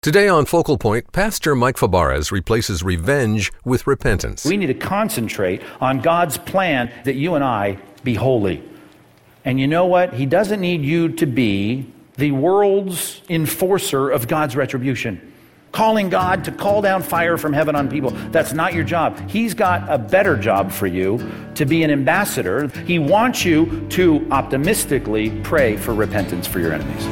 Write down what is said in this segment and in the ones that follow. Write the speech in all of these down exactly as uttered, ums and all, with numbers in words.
Today on Focal Point, Pastor Mike Fabarez replaces revenge with repentance. We need to concentrate on God's plan that you and I be holy. And you know what? He doesn't need you to be the world's enforcer of God's retribution. Calling God to call down fire from heaven on people. That's not your job. He's got a better job for you, to be an ambassador. He wants you to optimistically pray for repentance for your enemies.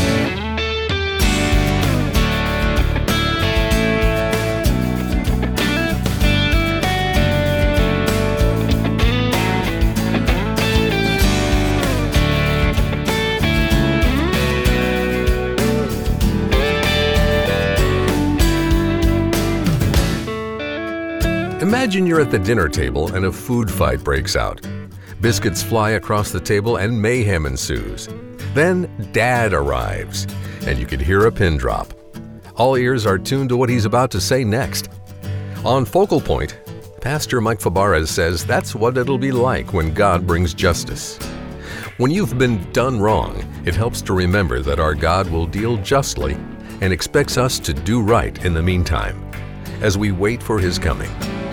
Imagine you're at the dinner table and a food fight breaks out. Biscuits fly across the table and mayhem ensues. Then Dad arrives, and you can hear a pin drop. All ears are tuned to what he's about to say next. On Focal Point, Pastor Mike Fabarez says that's what it'll be like when God brings justice. When you've been done wrong, it helps to remember that our God will deal justly and expects us to do right in the meantime, as we wait for His coming.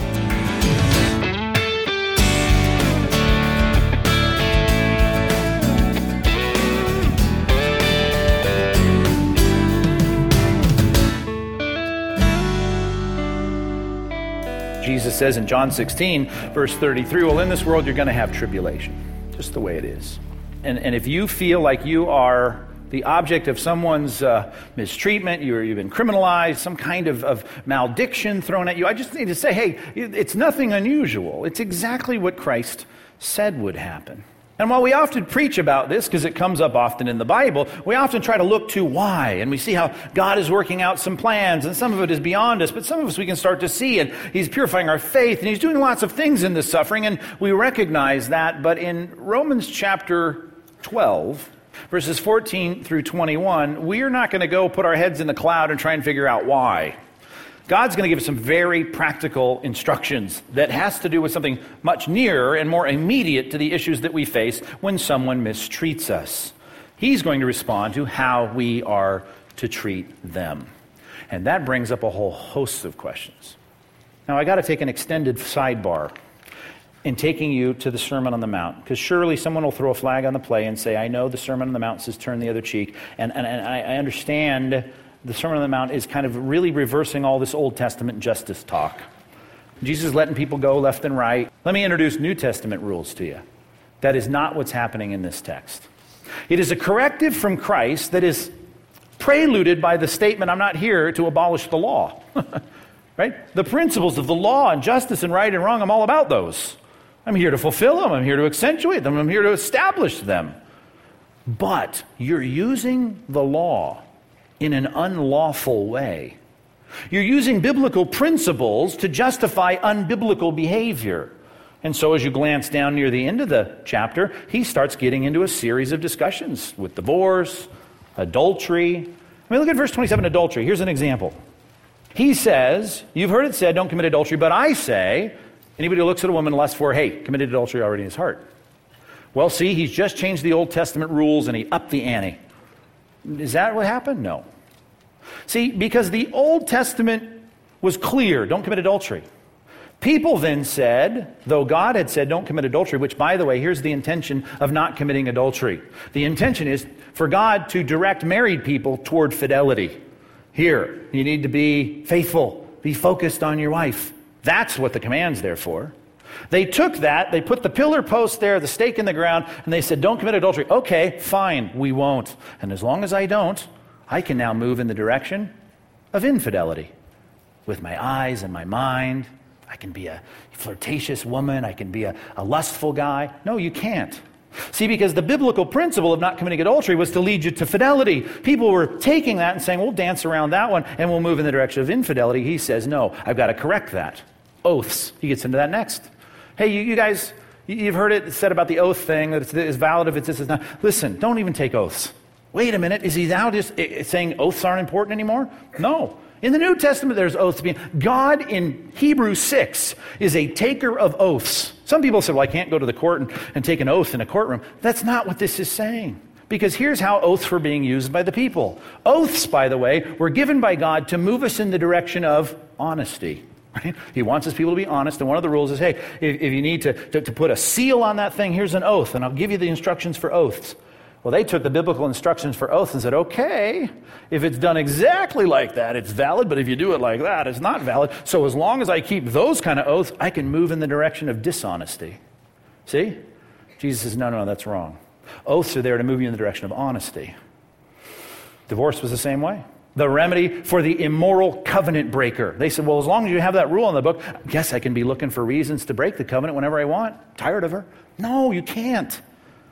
Jesus says in John sixteen, verse thirty-three, well, in this world you're going to have tribulation, just the way it is. And, and if you feel like you are the object of someone's uh, mistreatment, you're, you've been criminalized, some kind of, of malediction thrown at you, I just need to say, hey, it's nothing unusual. It's exactly what Christ said would happen. And while we often preach about this, because it comes up often in the Bible, we often try to look to why, and we see how God is working out some plans, and some of it is beyond us, but some of us we can start to see, and He's purifying our faith, and He's doing lots of things in this suffering, and we recognize that. But in Romans chapter twelve, verses fourteen through twenty-one, we're not going to go put our heads in the cloud and try and figure out why. God's going to give us some very practical instructions that has to do with something much nearer and more immediate to the issues that we face when someone mistreats us. He's going to respond to how we are to treat them. And that brings up a whole host of questions. Now, I got to take an extended sidebar in taking you to the Sermon on the Mount, because surely someone will throw a flag on the play and say, I know the Sermon on the Mount says turn the other cheek, and, and, and I understand the Sermon on the Mount is kind of really reversing all this Old Testament justice talk. Jesus is letting people go left and right. Let me introduce New Testament rules to you. That is not what's happening in this text. It is a corrective from Christ that is preluded by the statement, I'm not here to abolish the law. Right? The principles of the law and justice and right and wrong, I'm all about those. I'm here to fulfill them. I'm here to accentuate them. I'm here to establish them. But you're using the law in an unlawful way. You're using biblical principles to justify unbiblical behavior. And so as you glance down near the end of the chapter, he starts getting into a series of discussions with divorce, adultery. I mean, look at verse twenty-seven, adultery. Here's an example. He says, you've heard it said, don't commit adultery, but I say, anybody who looks at a woman and lusts for her, hey, committed adultery already in his heart. Well, see, he's just changed the Old Testament rules and he upped the ante. Is that what happened? No. See, because the Old Testament was clear, don't commit adultery. People then said, though God had said don't commit adultery, which, by the way, here's the intention of not committing adultery. The intention is for God to direct married people toward fidelity. Here, you need to be faithful, be focused on your wife. That's what the command's there for. They took that, they put the pillar post there, the stake in the ground, and they said, don't commit adultery. Okay, fine, we won't. And as long as I don't, I can now move in the direction of infidelity. With my eyes and my mind, I can be a flirtatious woman, I can be a, a lustful guy. No, you can't. See, because the biblical principle of not committing adultery was to lead you to fidelity. People were taking that and saying, we'll dance around that one and we'll move in the direction of infidelity. He says, no, I've got to correct that. Oaths. He gets into that next. Hey, you, you guys, you've heard it said about the oath thing, that it's, it's valid if it's this, it's not. Listen, don't even take oaths. Wait a minute, is he now just saying oaths aren't important anymore? No. In the New Testament, there's oaths being. God in Hebrews six is a taker of oaths. Some people say, well, I can't go to the court and, and take an oath in a courtroom. That's not what this is saying. Because here's how oaths were being used by the people. Oaths, by the way, were given by God to move us in the direction of honesty. Right? He wants his people to be honest, and one of the rules is, hey, if, if you need to, to, to put a seal on that thing, here's an oath, and I'll give you the instructions for oaths. Well, they took the biblical instructions for oaths and said, okay, if it's done exactly like that, it's valid, but if you do it like that, it's not valid. So as long as I keep those kind of oaths, I can move in the direction of dishonesty. See? Jesus says, no, no, no, that's wrong. Oaths are there to move you in the direction of honesty. Divorce was the same way. The remedy for the immoral covenant breaker. They said, well, as long as you have that rule in the book, I guess I can be looking for reasons to break the covenant whenever I want. Tired of her. No, you can't.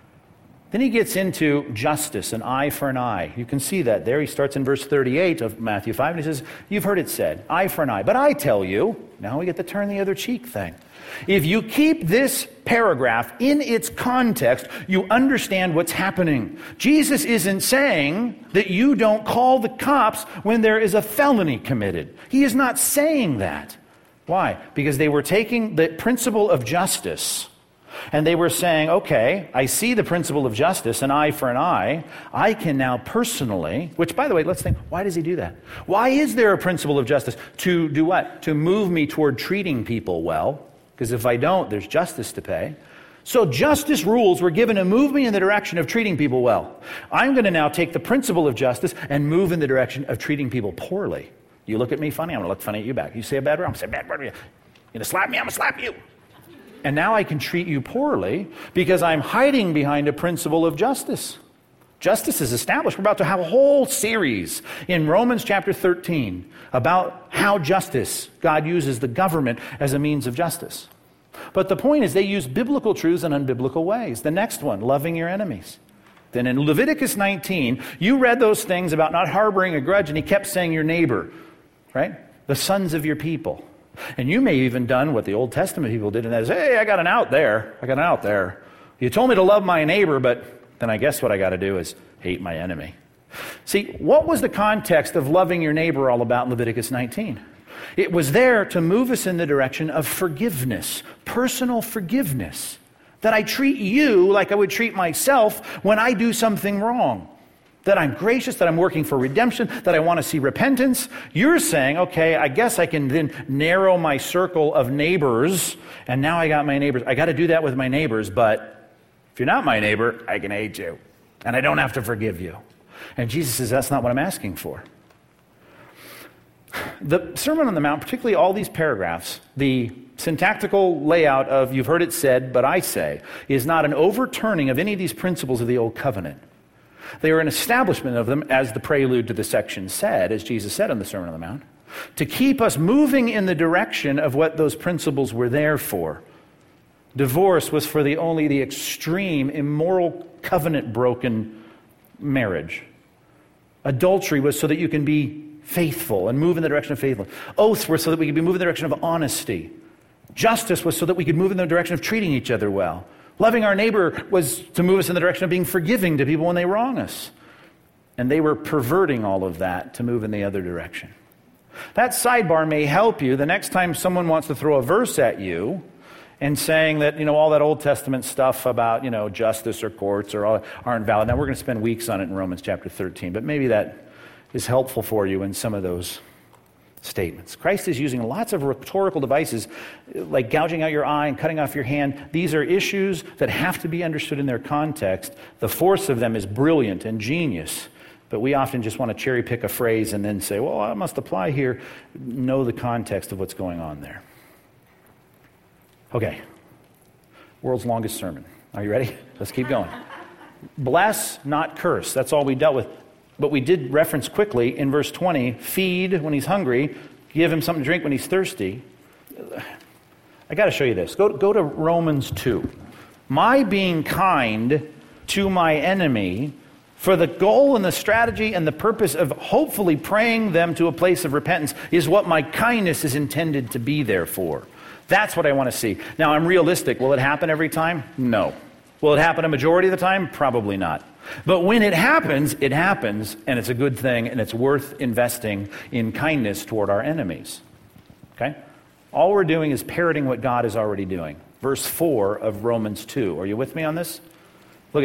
Then he gets into justice, an eye for an eye. You can see that there. He starts in verse thirty-eight of Matthew five, and he says, you've heard it said, eye for an eye. But I tell you, now we get the turn the other cheek thing. If you keep this paragraph in its context, you understand what's happening. Jesus isn't saying that you don't call the cops when there is a felony committed. He is not saying that. Why? Because they were taking the principle of justice, and they were saying, okay, I see the principle of justice, an eye for an eye. I can now personally, which, by the way, let's think, why does he do that? Why is there a principle of justice? To do what? To move me toward treating people well. Because if I don't, there's justice to pay. So justice rules were given to move me in the direction of treating people well. I'm going to now take the principle of justice and move in the direction of treating people poorly. You look at me funny, I'm going to look funny at you back. You say a bad word, I'm going to say a bad word. You're going to slap me, I'm going to slap you. And now I can treat you poorly because I'm hiding behind a principle of justice. Justice is established. We're about to have a whole series in Romans chapter thirteen about how justice, God uses the government as a means of justice. But the point is they use biblical truths in unbiblical ways. The next one, loving your enemies. Then in Leviticus nineteen, you read those things about not harboring a grudge, and he kept saying your neighbor, right? The sons of your people. And you may have even done what the Old Testament people did, and that is, hey, I got an out there. I got an out there. You told me to love my neighbor, but then I guess what I got to do is hate my enemy. See, what was the context of loving your neighbor all about in Leviticus nineteen? It was there to move us in the direction of forgiveness, personal forgiveness, that I treat you like I would treat myself when I do something wrong, that I'm gracious, that I'm working for redemption, that I want to see repentance. You're saying, okay, I guess I can then narrow my circle of neighbors, and now I got my neighbors. I got to do that with my neighbors, but if you're not my neighbor, I can hate you, and I don't have to forgive you. And Jesus says, that's not what I'm asking for. The Sermon on the Mount, particularly all these paragraphs, the syntactical layout of you've heard it said, but I say, is not an overturning of any of these principles of the Old Covenant. They are an establishment of them, as the prelude to the section said, as Jesus said on the Sermon on the Mount, to keep us moving in the direction of what those principles were there for. Divorce was for the only the extreme, immoral, covenant-broken marriage. Adultery was so that you can be faithful and move in the direction of faithfulness. Oaths were so that we could be moving in the direction of honesty. Justice was so that we could move in the direction of treating each other well. Loving our neighbor was to move us in the direction of being forgiving to people when they wrong us. And they were perverting all of that to move in the other direction. That sidebar may help you the next time someone wants to throw a verse at you and saying that, you know, all that Old Testament stuff about, you know, justice or courts or all aren't valid. Now, we're going to spend weeks on it in Romans chapter thirteen, but maybe that is helpful for you in some of those statements. Christ is using lots of rhetorical devices like gouging out your eye and cutting off your hand. These are issues that have to be understood in their context. The force of them is brilliant and genius, but we often just want to cherry pick a phrase and then say, well, I must apply here. Know the context of what's going on there. Okay, world's longest sermon. Are you ready? Let's keep going. Bless, not curse. That's all we dealt with. But we did reference quickly in verse twenty, feed when he's hungry, give him something to drink when he's thirsty. I got to show you this. Go, go to Romans two. My being kind to my enemy for the goal and the strategy and the purpose of hopefully praying them to a place of repentance is what my kindness is intended to be there for. That's what I want to see. Now, I'm realistic. Will it happen every time? No. Will it happen a majority of the time? Probably not. But when it happens, it happens, and it's a good thing, and it's worth investing in kindness toward our enemies. Okay? All we're doing is parroting what God is already doing. Verse four of Romans two. Are you with me on this? Look at it.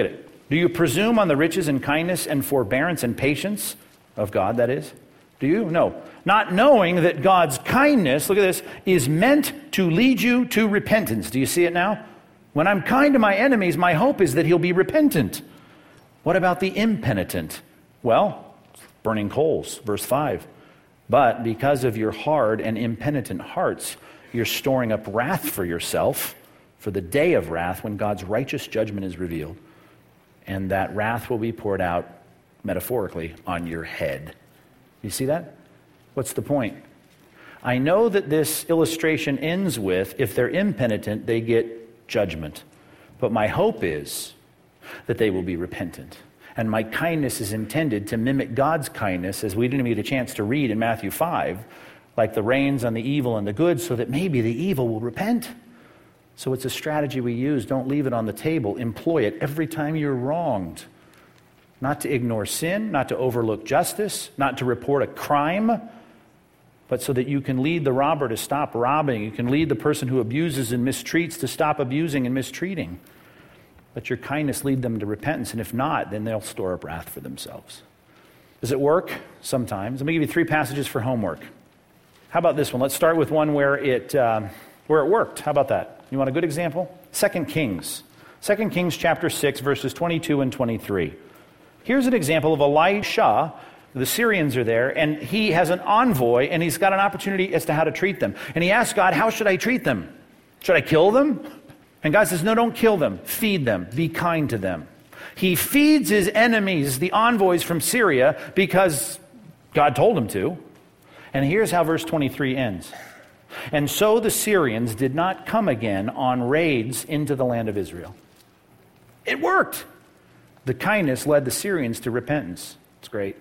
Do you presume on the riches and kindness and forbearance and patience of God, that is? Do you? No. Not knowing that God's kindness, look at this, is meant to lead you to repentance. Do you see it now? When I'm kind to my enemies, my hope is that he'll be repentant. What about the impenitent? Well, burning coals, verse five. But because of your hard and impenitent hearts, you're storing up wrath for yourself for the day of wrath when God's righteous judgment is revealed. And that wrath will be poured out, metaphorically, on your head. You see that? What's the point? I know that this illustration ends with, if they're impenitent, they get judgment. But my hope is that they will be repentant. And my kindness is intended to mimic God's kindness, as we didn't get a chance to read in Matthew five, like the rains on the evil and the good, so that maybe the evil will repent. So it's a strategy we use. Don't leave it on the table. Employ it every time you're wronged. Not to ignore sin, not to overlook justice, not to report a crime, but so that you can lead the robber to stop robbing. You can lead the person who abuses and mistreats to stop abusing and mistreating. Let your kindness lead them to repentance, and if not, then they'll store up wrath for themselves. Does it work? Sometimes. Let me give you three passages for homework. How about this one? Let's start with one where it um, where it worked. How about that? You want a good example? Second Kings. Second Kings chapter six, verses twenty-two and twenty-three. Here's an example of Elisha. The Syrians are there, and he has an envoy, and he's got an opportunity as to how to treat them. And he asks God, how should I treat them? Should I kill them? And God says, no, don't kill them. Feed them. Be kind to them. He feeds his enemies, the envoys from Syria, because God told him to. And here's how verse twenty-three ends. And so the Syrians did not come again on raids into the land of Israel. It worked. The kindness led the Syrians to repentance. It's great.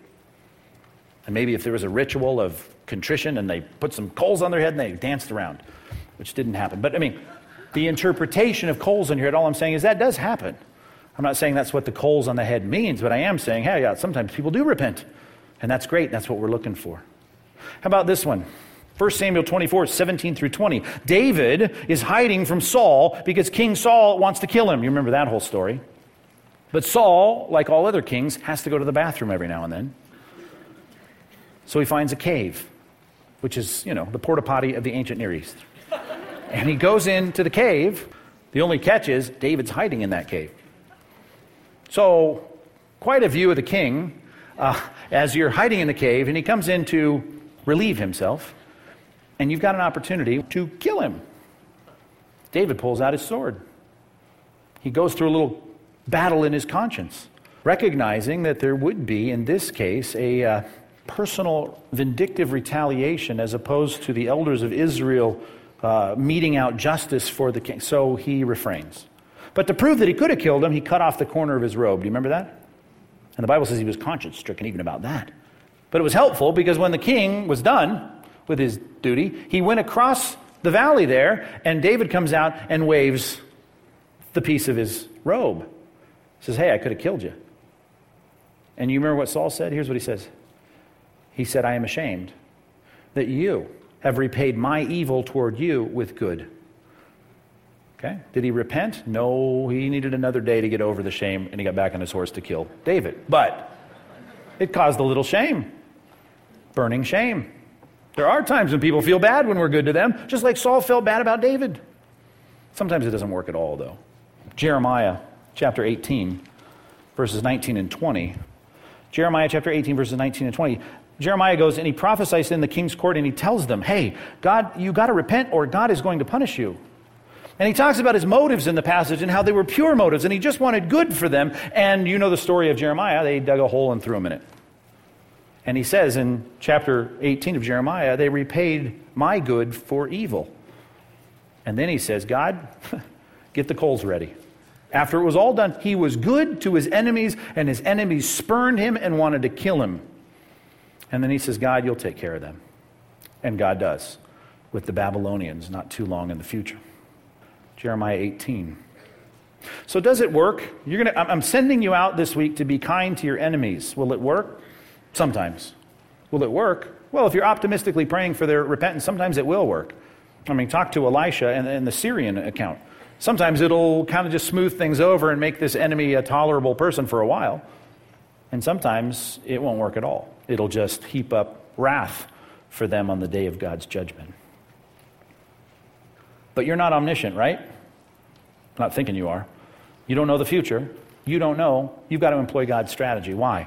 And maybe if there was a ritual of contrition and they put some coals on their head and they danced around, which didn't happen. But I mean, the interpretation of coals on your head, all I'm saying is that does happen. I'm not saying that's what the coals on the head means, but I am saying, hey, yeah, sometimes people do repent. And that's great. That's what we're looking for. How about this one? First Samuel twenty-four, seventeen through twenty. David is hiding from Saul because King Saul wants to kill him. You remember that whole story. But Saul, like all other kings, has to go to the bathroom every now and then. So he finds a cave, which is, you know, the porta potty of the ancient Near East. And he goes into the cave. The only catch is David's hiding in that cave. So quite a view of the king uh, as you're hiding in the cave, and he comes in to relieve himself, and you've got an opportunity to kill him. David pulls out his sword. He goes through a little battle in his conscience, recognizing that there would be, in this case, a uh, personal vindictive retaliation as opposed to the elders of Israel uh, meting out justice for the king. So he refrains. But to prove that he could have killed him, he cut off the corner of his robe. Do you remember that? And the Bible says he was conscience-stricken even about that. But it was helpful because when the king was done with his duty, he went across the valley there, and David comes out and waves the piece of his robe. He says, hey, I could have killed you. And you remember what Saul said? Here's what he says. He said, I am ashamed that you have repaid my evil toward you with good. Okay? Did he repent? No, he needed another day to get over the shame, and he got back on his horse to kill David. But it caused a little shame. Burning shame. There are times when people feel bad when we're good to them, just like Saul felt bad about David. Sometimes it doesn't work at all, though. Jeremiah chapter eighteen, verses nineteen and twenty. Jeremiah chapter eighteen, verses nineteen and twenty. Jeremiah goes and he prophesies in the king's court, and he tells them, hey, God, you got to repent or God is going to punish you. And he talks about his motives in the passage and how they were pure motives, and he just wanted good for them. And you know the story of Jeremiah. They dug a hole and threw him in it. And he says in chapter eighteen of Jeremiah, they repaid my good for evil. And then he says, God, get the coals ready. After it was all done, he was good to his enemies, and his enemies spurned him and wanted to kill him. And then he says, God, you'll take care of them. And God does, with the Babylonians not too long in the future. Jeremiah eighteen. So does it work? You're gonna, I'm sending you out this week to be kind to your enemies. Will it work? Sometimes. Will it work? Well, if you're optimistically praying for their repentance, sometimes it will work. I mean, talk to Elisha and, and the Syrian account. Sometimes it'll kind of just smooth things over and make this enemy a tolerable person for a while. And sometimes it won't work at all. It'll just heap up wrath for them on the day of God's judgment. But you're not omniscient, right? I'm not thinking you are. You don't know the future. You don't know. You've got to employ God's strategy. Why?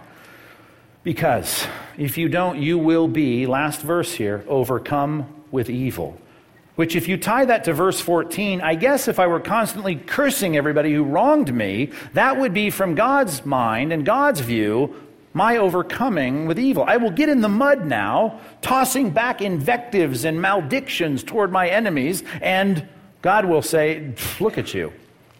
Because if you don't, you will be, last verse here, overcome with evil. Which if you tie that to verse fourteen, I guess if I were constantly cursing everybody who wronged me, that would be from God's mind and God's view, my overcoming with evil. I will get in the mud now, tossing back invectives and maledictions toward my enemies, and God will say, look at you.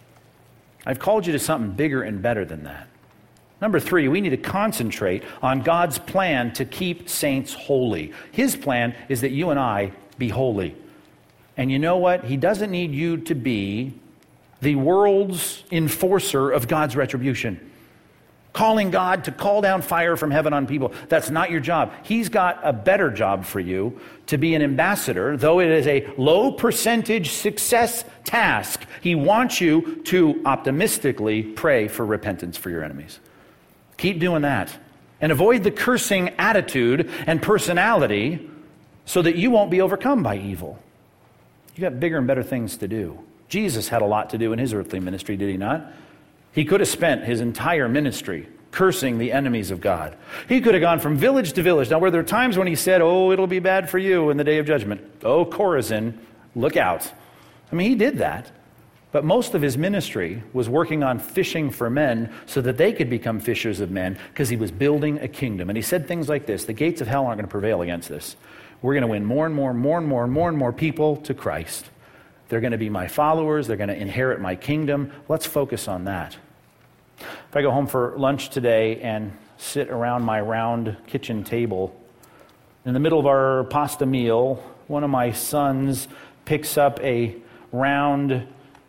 I've called you to something bigger and better than that. Number three, we need to concentrate on God's plan to keep saints holy. His plan is that you and I be holy. And you know what? He doesn't need you to be the world's enforcer of God's retribution. Calling God to call down fire from heaven on people. That's not your job. He's got a better job for you, to be an ambassador, though it is a low percentage success task. He wants you to optimistically pray for repentance for your enemies. Keep doing that. And avoid the cursing attitude and personality so that you won't be overcome by evil. You got bigger and better things to do. Jesus had a lot to do in his earthly ministry, did he not? He could have spent his entire ministry cursing the enemies of God. He could have gone from village to village. Now, were there times when he said, oh, it'll be bad for you in the day of judgment? Oh, Chorazin, look out. I mean, he did that. But most of his ministry was working on fishing for men so that they could become fishers of men, because he was building a kingdom. And he said things like this: the gates of hell aren't going to prevail against this. We're going to win more and more and more and more and more and more people to Christ. They're going to be my followers. They're going to inherit my kingdom. Let's focus on that. If I go home for lunch today and sit around my round kitchen table, in the middle of our pasta meal, one of my sons picks up a round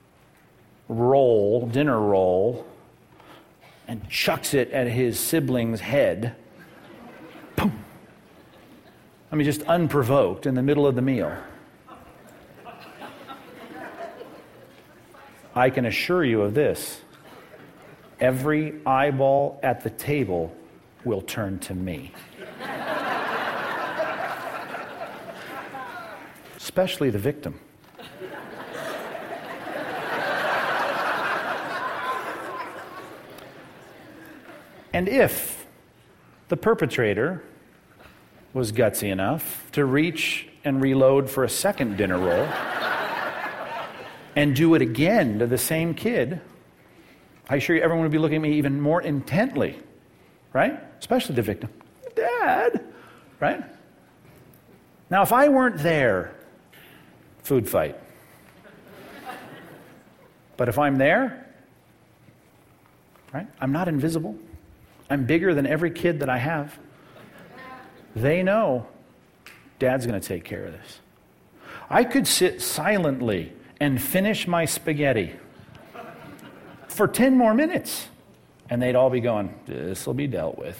roll, dinner roll, and chucks it at his sibling's head. Boom. I mean, just unprovoked in the middle of the meal. I can assure you of this: every eyeball at the table will turn to me. Especially the victim. And if the perpetrator was gutsy enough to reach and reload for a second dinner roll and do it again to the same kid, I assure you everyone would be looking at me even more intently, right? Especially the victim. Dad, right? Now, if I weren't there, food fight. But if I'm there, right? I'm not invisible. I'm bigger than every kid that I have. They know Dad's going to take care of this. I could sit silently and finish my spaghetti for ten more minutes, and they'd all be going, this will be dealt with.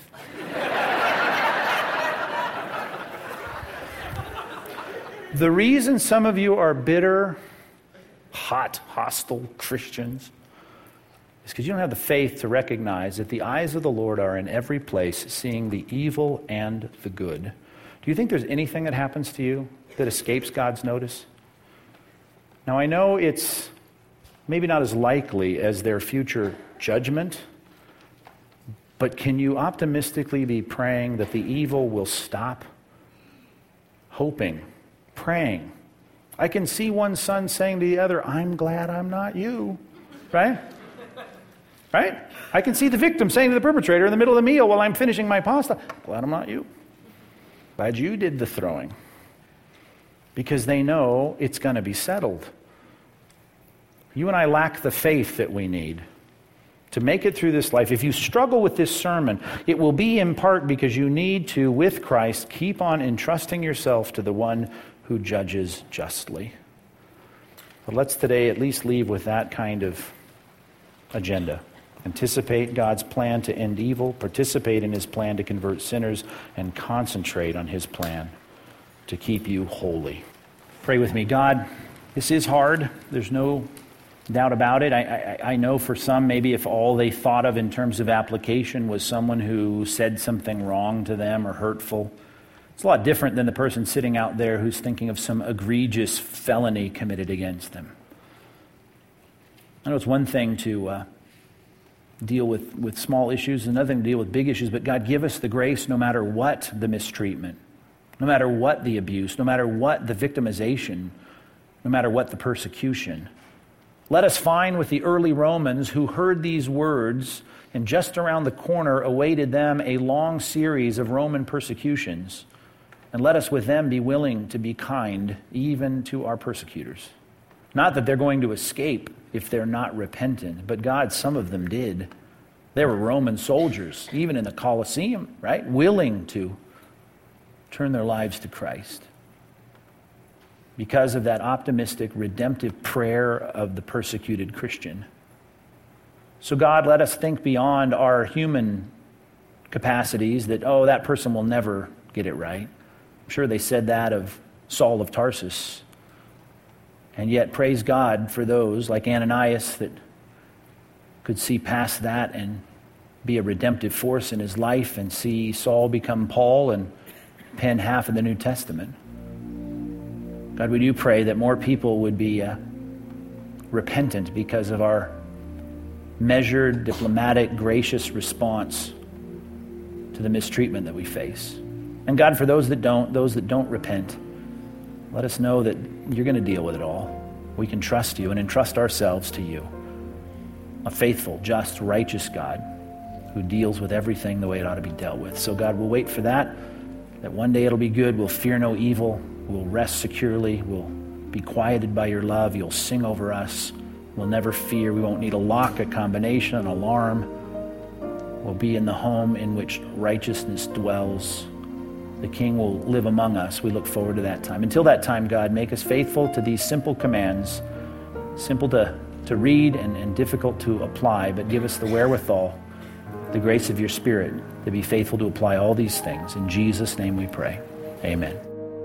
The reason some of you are bitter, hot, hostile Christians is because you don't have the faith to recognize that the eyes of the Lord are in every place, seeing the evil and the good. Do you think there's anything that happens to you that escapes God's notice? Now, I know it's maybe not as likely as their future judgment, but can you optimistically be praying that the evil will stop? Hoping, praying. I can see one son saying to the other, I'm glad I'm not you, right? Right? I can see the victim saying to the perpetrator in the middle of the meal while I'm finishing my pasta, glad I'm not you. Glad you did the throwing. Because they know it's going to be settled. You and I lack the faith that we need to make it through this life. If you struggle with this sermon, it will be in part because you need to, with Christ, keep on entrusting yourself to the one who judges justly. But let's today at least leave with that kind of agenda. Anticipate God's plan to end evil, participate in his plan to convert sinners, and concentrate on his plan to keep you holy. Pray with me. God, this is hard. There's no doubt about it. I, I, I know for some, maybe if all they thought of in terms of application was someone who said something wrong to them or hurtful, it's a lot different than the person sitting out there who's thinking of some egregious felony committed against them. I know it's one thing to uh, deal with, with small issues, another thing to deal with big issues, but God, give us the grace no matter what the mistreatment, no matter what the abuse, no matter what the victimization, no matter what the persecution. Let us find with the early Romans who heard these words, and just around the corner awaited them a long series of Roman persecutions. And let us with them be willing to be kind even to our persecutors. Not that they're going to escape if they're not repentant, but God, some of them did. They were Roman soldiers, even in the Colosseum, right? Willing to turn their lives to Christ because of that optimistic, redemptive prayer of the persecuted Christian. So God, let us think beyond our human capacities that, oh, that person will never get it right. I'm sure they said that of Saul of Tarsus. And yet, praise God for those like Ananias that could see past that and be a redemptive force in his life and see Saul become Paul and pen half of the New Testament. God, we do pray that more people would be uh, repentant because of our measured, diplomatic, gracious response to the mistreatment that we face. And God, for those that don't, those that don't repent, let us know that you're going to deal with it all. We can trust you and entrust ourselves to you, a faithful, just, righteous God who deals with everything the way it ought to be dealt with. So God, we'll wait for that, that one day it'll be good. We'll fear no evil. We'll rest securely. We'll be quieted by your love. You'll sing over us. We'll never fear. We won't need a lock, a combination, an alarm. We'll be in the home in which righteousness dwells. The King will live among us. We look forward to that time. Until that time, God, make us faithful to these simple commands, simple to, to read and, and difficult to apply, but give us the wherewithal, the grace of your Spirit to be faithful to apply all these things. In Jesus' name we pray. Amen.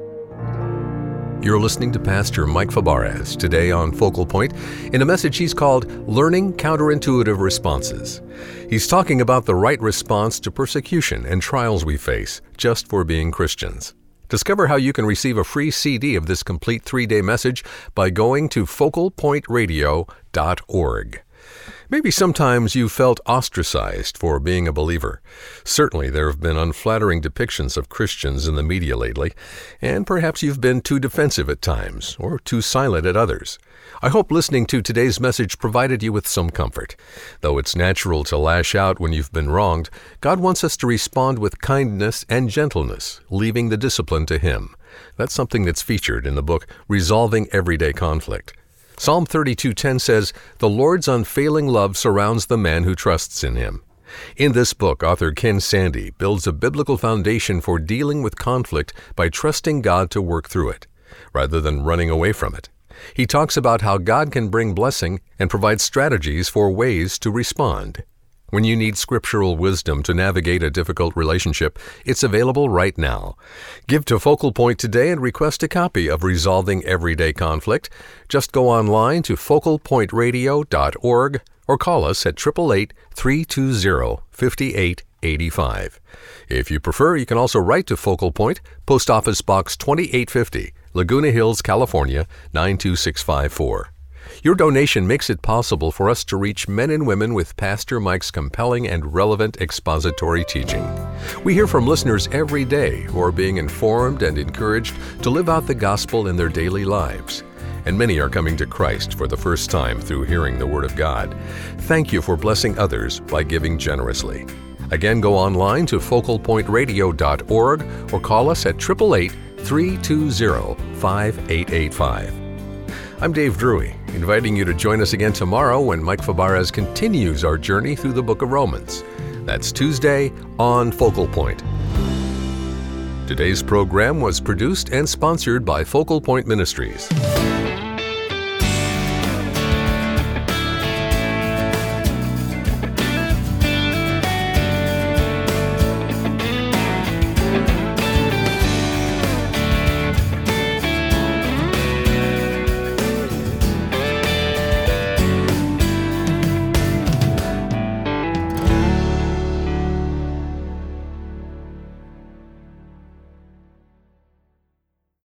You're listening to Pastor Mike Fabarez today on Focal Point in a message he's called Learning Counterintuitive Responses. He's talking about the right response to persecution and trials we face just for being Christians. Discover how you can receive a free C D of this complete three-day message by going to focal point radio dot org. Maybe sometimes you felt ostracized for being a believer. Certainly there have been unflattering depictions of Christians in the media lately, and perhaps you've been too defensive at times or too silent at others. I hope listening to today's message provided you with some comfort. Though it's natural to lash out when you've been wronged, God wants us to respond with kindness and gentleness, leaving the discipline to Him. That's something that's featured in the book Resolving Everyday Conflict. Psalm thirty-two ten says, "The Lord's unfailing love surrounds the man who trusts in Him." In this book, author Ken Sande builds a biblical foundation for dealing with conflict by trusting God to work through it, rather than running away from it. He talks about how God can bring blessing and provide strategies for ways to respond. When you need scriptural wisdom to navigate a difficult relationship, it's available right now. Give to Focal Point today and request a copy of Resolving Everyday Conflict. Just go online to focal point radio dot org or call us at eight eight eight, three two zero, five eight eight five. If you prefer, you can also write to Focal Point, Post Office Box twenty-eight fifty, Laguna Hills, California, nine two six five four. Your donation makes it possible for us to reach men and women with Pastor Mike's compelling and relevant expository teaching. We hear from listeners every day who are being informed and encouraged to live out the gospel in their daily lives. And many are coming to Christ for the first time through hearing the Word of God. Thank you for blessing others by giving generously. Again, go online to focal point radio dot org or call us at eight eight eight, three two zero, five eight eight five. I'm Dave Drury, inviting you to join us again tomorrow when Mike Fabarez continues our journey through the book of Romans. That's Tuesday on Focal Point. Today's program was produced and sponsored by Focal Point Ministries.